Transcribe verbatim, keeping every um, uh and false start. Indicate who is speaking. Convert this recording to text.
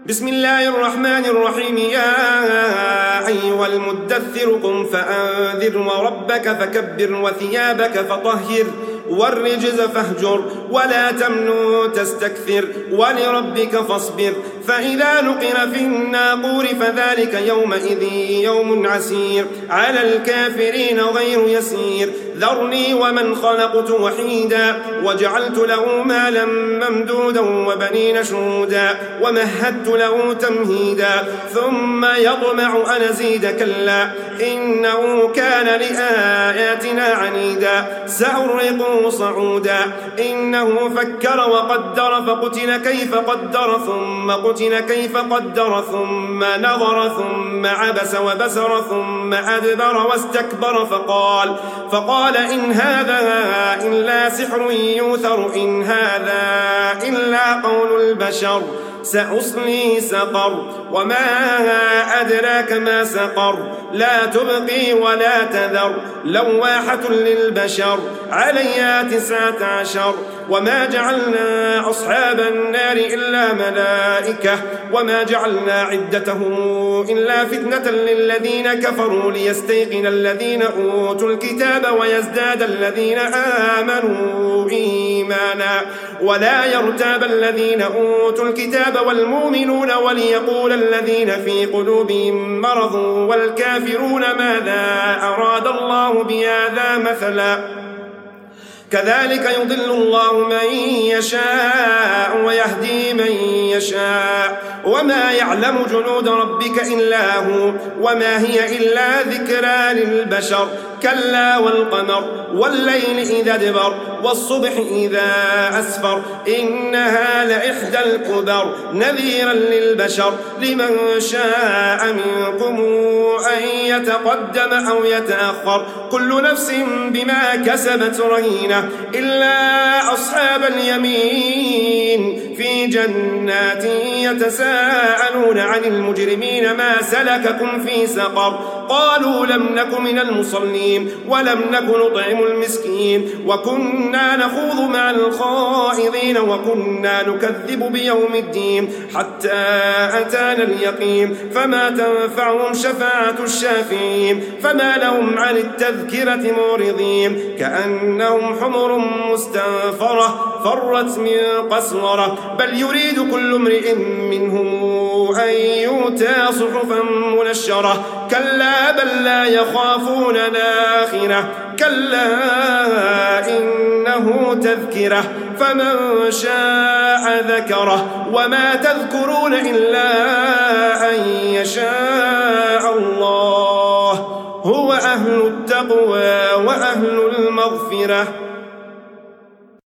Speaker 1: بسم الله الرحمن الرحيم. يا أيها المدثر قم فأنذر وربك فكبر وثيابك فطهر والرجز فاهجر ولا تمنن تستكثر ولربك فاصبر فإذا نقر في الناقور فذلك يومئذ يوم عسير على الكافرين غير يسير. ذرني ومن خلقت وحيدا وجعلت له مالا ممدودا وبنين شهودا ومهدت له تمهيدا ثم يطمع أن أزيد كلا إنه كان لآياتنا عنيدا سأرهقه صعودا إنه فكر وقدر فقتل كيف قدر ثم قتل كيف قدر ثم نظر ثم عبس وبسر ثم أدبر واستكبر فقال فقال إن هذا إلا سحر يؤثر إن هذا إلا قول البشر سأصلي سقر وما أدراك ما سقر لا تبقي ولا تذر لواحة للبشر عليها تسعة عشر. وما جعلنا أصحاب النار إلا ملائكة وما جعلنا عدتهم إلا فتنة للذين كفروا ليستيقن الذين أوتوا الكتاب ويزداد الذين آمنوا إيمانا ولا يرتاب الذين أوتوا الكتاب والمؤمنون وليقول الذين في قلوبهم مرض والكافرون ماذا أراد الله بهذا مثلا كذلك يضل الله من يشاء ويهدي من يشاء وما يعلم جنود ربك إلا هو وما هي إلا ذكرى للبشر. كلا والقمر والليل إذا ادبر والصبح إذا أسفر إنها لإحدى الكبر نذيرا للبشر لمن شاء منكم أن يتقدم أو يتأخر كل نفس بما كسبت رهينة إلا أصحاب اليمين في جنات يتساءلون عن المجرمين ما سلككم في سقر قالوا لم نك من المصلين ولم نك نطعم المسكين وكنا نخوض مع الخائضين وكنا نكذب بيوم الدين حتى أتانا اليقين فما تنفعهم شفاعة الشافعين فما لهم عن التذكرة معرضين كأنهم حمر مستنفرة فرت من قسورة بل يريد كل امرئ منهم أن يؤتى صحفا منشرة كلا بل لا يخافون الآخرة كلا إنه تذكرة فمن شاء ذكره وما تذكرون إلا أن يشاء الله هو أهل التقوى وأهل المغفرة.